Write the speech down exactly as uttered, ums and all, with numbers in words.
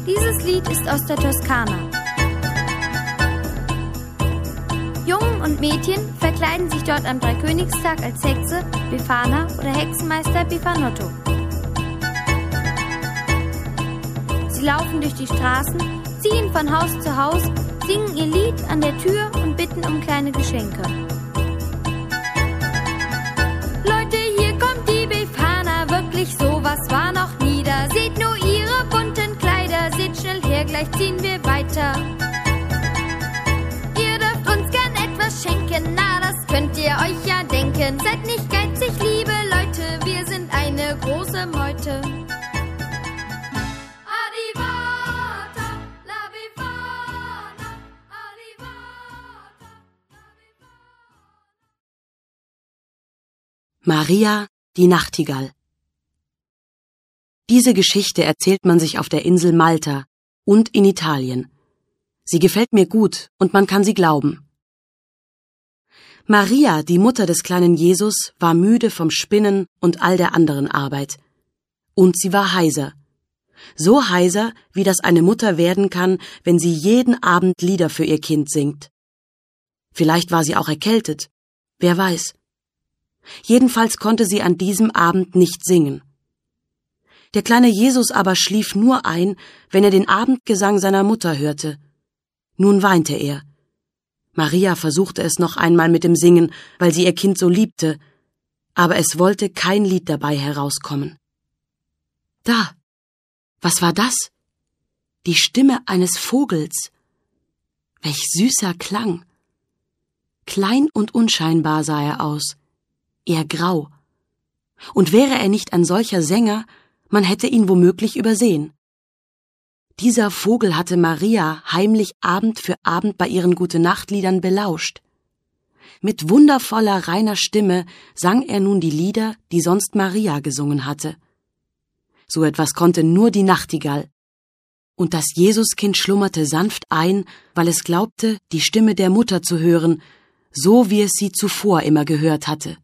Dieses Lied ist aus der Toskana. Jungen und Mädchen verkleiden sich dort am Dreikönigstag als Hexe, Befana oder Hexenmeister Befanotto. Sie laufen durch die Straßen, ziehen von Haus zu Haus, singen ihr Lied an der Tür und bitten um kleine Geschenke. Leute, hier kommt die Befana, wirklich sowas war noch nie da. Seht nur ihre bunten Kleider, seht schnell her, gleich ziehen wir weiter. Ihr dürft uns gern etwas schenken, na, das könnt ihr euch ja denken. Seid nicht geizig, liebe Leute, wir sind eine große Meute. Maria, die Nachtigall. Diese Geschichte erzählt man sich auf der Insel Malta und in Italien. Sie gefällt mir gut und man kann sie glauben. Maria, die Mutter des kleinen Jesus, war müde vom Spinnen und all der anderen Arbeit. Und sie war heiser. So heiser, wie das eine Mutter werden kann, wenn sie jeden Abend Lieder für ihr Kind singt. Vielleicht war sie auch erkältet. Wer weiß. Jedenfalls konnte sie an diesem Abend nicht singen. Der kleine Jesus aber schlief nur ein, wenn er den Abendgesang seiner Mutter hörte. Nun weinte er. Maria versuchte es noch einmal mit dem Singen, weil sie ihr Kind so liebte, aber es wollte kein Lied dabei herauskommen. Da! Was war das? Die Stimme eines Vogels. Welch süßer Klang! Klein und unscheinbar sah er aus. Eher grau. Und wäre er nicht ein solcher Sänger, man hätte ihn womöglich übersehen. Dieser Vogel hatte Maria heimlich Abend für Abend bei ihren Gute-Nacht-Liedern belauscht. Mit wundervoller, reiner Stimme sang er nun die Lieder, die sonst Maria gesungen hatte. So etwas konnte nur die Nachtigall. Und das Jesuskind schlummerte sanft ein, weil es glaubte, die Stimme der Mutter zu hören, so wie es sie zuvor immer gehört hatte.